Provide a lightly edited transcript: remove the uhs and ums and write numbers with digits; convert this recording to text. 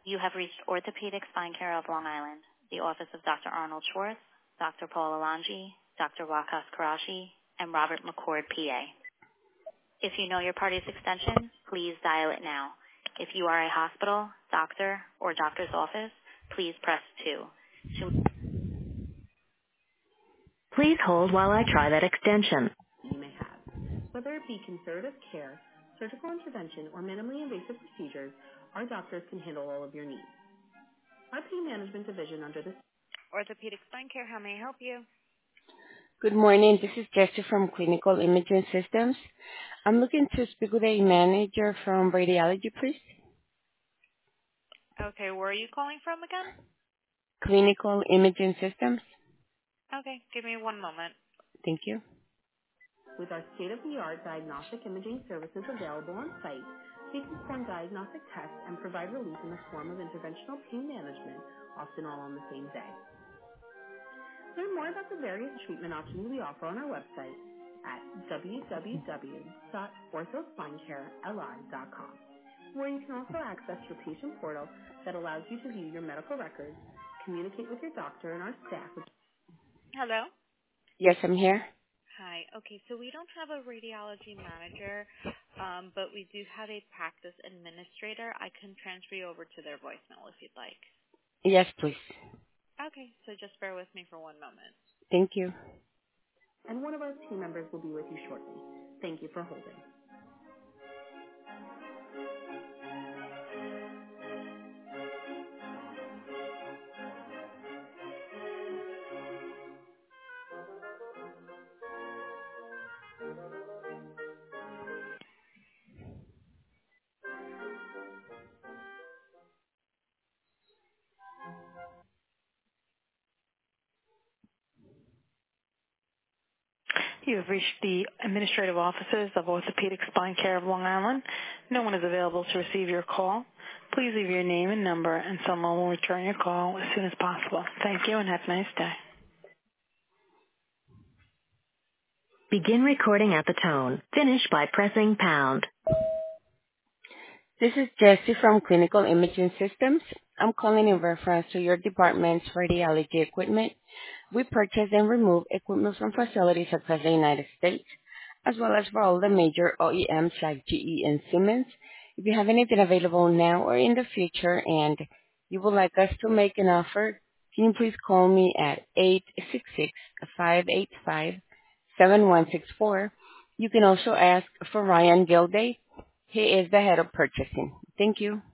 You have reached Orthopedic Spine Care of Long Island, the office of Dr. Arnold Schwartz, Dr. Paul Alangi, Dr. Wakas Karashi, and Robert McCord, PA. If you know your party's extension, please dial it now. If you are a hospital, doctor, or doctor's office, please press 2. Please hold while I try that extension. You may have. Whether it be conservative care, surgical intervention, or minimally invasive procedures, our doctors can handle all of your needs. Our pain management division under this Orthopedic Spine Care, how may I help you? Good morning. This is Jessie from Clinical Imaging Systems. I'm looking to speak with a manager from radiology, please. Okay, where are you calling from again? Clinical Imaging Systems. Okay, give me one moment. Thank you. With our state-of-the-art diagnostic imaging services available on site, we can perform diagnostic tests and provide relief in the form of interventional pain management, often all on the same day. Learn more about the various treatment options we offer on our website at www.orthospinecareli.com, where you can also access your patient portal that allows you to view your medical records, communicate with your doctor and our staff. Hello? Yes, I'm here. Hi. Okay, so we don't have a radiology manager, but we do have a practice administrator. I can transfer you over to their voicemail if you'd like. Yes, please. Okay, so just bear with me for one moment. Thank you. And one of our team members will be with you shortly. Thank you for holding. You have reached the administrative offices of Orthopedic Spine Care of Long Island. No one is available to receive your call. Please leave your name and number, and someone will return your call as soon as possible. Thank you, and have a nice day. Begin recording at the tone. Finish by pressing pound. This is Jessie from Clinical Imaging Systems. I'm calling in reference to your department's radiology equipment. We purchase and remove equipment from facilities across the United States, as well as for all the major OEMs like GE and Siemens. If you have anything available now or in the future and you would like us to make an offer, can you please call me at 866-585-7164. You can also ask for Ryan Gilday. He is the head of purchasing. Thank you.